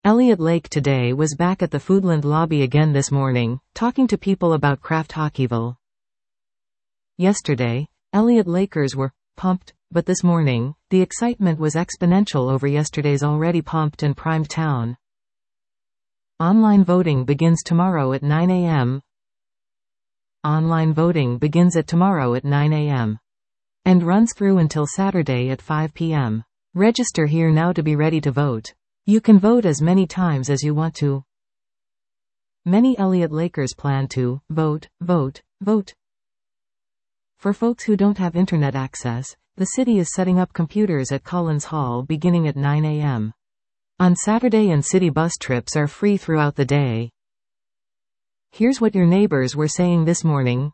Elliott Lake today was back at the Foodland lobby again this morning, talking to people about Kraft Hockeyville. Yesterday, Elliott Lakers were pumped, but this morning, the excitement was exponential over yesterday's already pumped and primed town. Online voting begins tomorrow at 9 a.m. Online voting begins tomorrow at 9 a.m. and runs through until Saturday at 5 p.m. Register here now to be ready to vote. You can vote as many times as you want to. Many Elliott Lakers plan to vote. For folks who don't have internet access, the city is setting up computers at Collins Hall beginning at 9 a.m. on Saturday, and city bus trips are free throughout the day. Here's what your neighbors were saying this morning.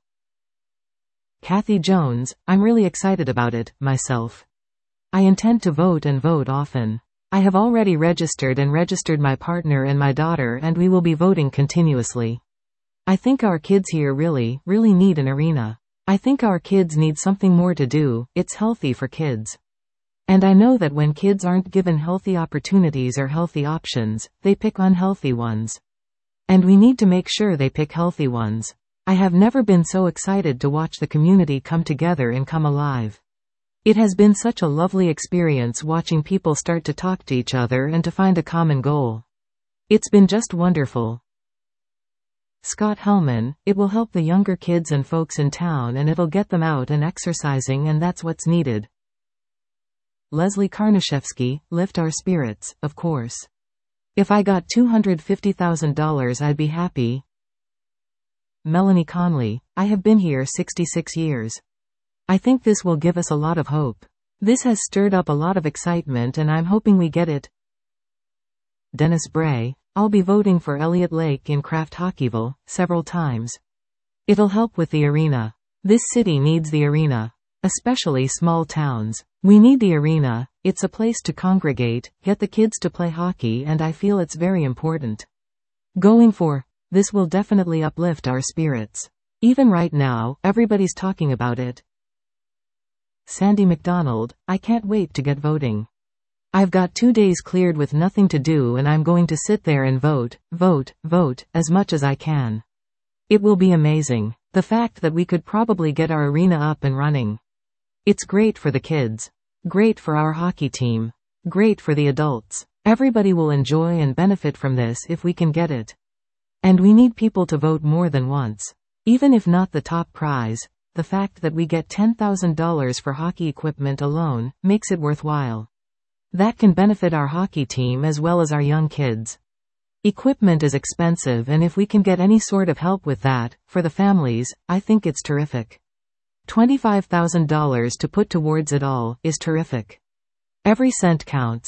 Kathy Jones: I'm really excited about it, myself. I intend to vote and vote often. I have already registered my partner and my daughter, and we will be voting continuously. I think our kids here really need an arena. I think our kids need something more to do. It's healthy for kids. And I know that when kids aren't given healthy opportunities or healthy options, they pick unhealthy ones. And we need to make sure they pick healthy ones. I have never been so excited to watch the community come together and come alive. It has been such a lovely experience watching people start to talk to each other and to find a common goal. It's been just wonderful. Scott Hellman: it will help the younger kids and folks in town, and it'll get them out and exercising, and that's what's needed. Leslie Karnashevsky: lift our spirits, of course. If I got $250,000 I'd be happy. Melanie Conley: I have been here 66 years. I think this will give us a lot of hope. This has stirred up a lot of excitement, and I'm hoping we get it. Dennis Bray: I'll be voting for Elliott Lake in Kraft Hockeyville several times. It'll help with the arena. This city needs the arena. Especially small towns. We need the arena. It's a place to congregate, get the kids to play hockey, and I feel it's very important. Going for this will definitely uplift our spirits. Even right now, everybody's talking about it. Sandy McDonald: I can't wait to get voting. I've got 2 days cleared with nothing to do, and I'm going to sit there and vote as much as I can. It will be amazing. The fact that we could probably get our arena up and running. It's great for the kids. Great for our hockey team. Great for the adults. Everybody will enjoy and benefit from this if we can get it. And we need people to vote more than once. Even if not the top prize, the fact that we get $10,000 for hockey equipment alone makes it worthwhile. That can benefit our hockey team as well as our young kids. Equipment is expensive, and if we can get any sort of help with that, for the families, I think it's terrific. $25,000 to put towards it all is terrific. Every cent counts.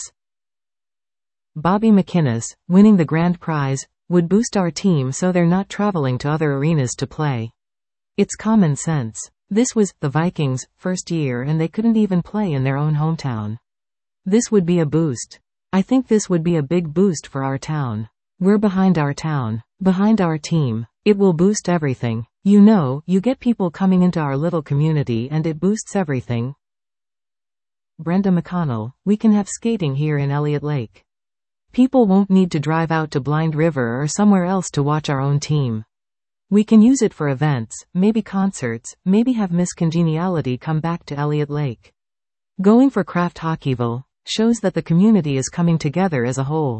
Bobby McInnes: winning the grand prize would boost our team so they're not traveling to other arenas to play. It's common sense. This was the Vikings' first year, and they couldn't even play in their own hometown. This would be a boost. I think this would be a big boost for our town. We're behind our town, behind our team. It will boost everything. You know, you get people coming into our little community and it boosts everything. Brenda McConnell: we can have skating here in Elliott Lake. People won't need to drive out to Blind River or somewhere else to watch our own team. We can use it for events, maybe concerts, maybe have Miss Congeniality come back to Elliott Lake. Going for Kraft Hockeyville shows that the community is coming together as a whole.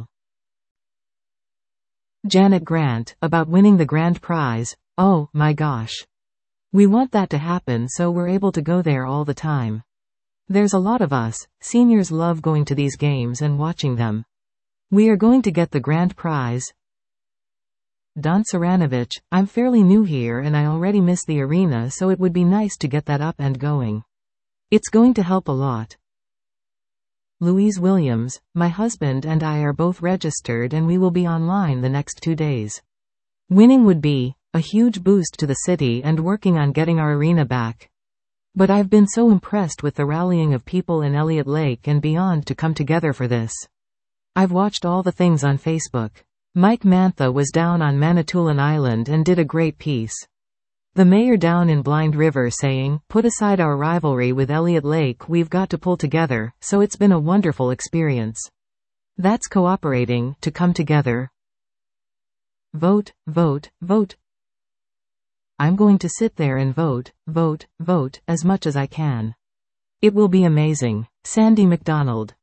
Janet Grant: about winning the grand prize. Oh, my gosh. We want that to happen so we're able to go there all the time. There's a lot of us, seniors love going to these games and watching them. We are going to get the grand prize. Don Saranovich: I'm fairly new here and I already miss the arena, so it would be nice to get that up and going. It's going to help a lot. Louise Williams: my husband and I are both registered and we will be online the next 2 days. Winning would be a huge boost to the city and working on getting our arena back. But I've been so impressed with the rallying of people in Elliott Lake and beyond to come together for this. I've watched all the things on Facebook. Mike Mantha was down on Manitoulin Island and did a great piece. The mayor down in Blind River saying, put aside our rivalry with Elliott Lake, we've got to pull together, so it's been a wonderful experience. That's cooperating, to come together. Vote, vote, vote. I'm going to sit there and vote, vote, vote, as much as I can. It will be amazing. Sandy McDonald.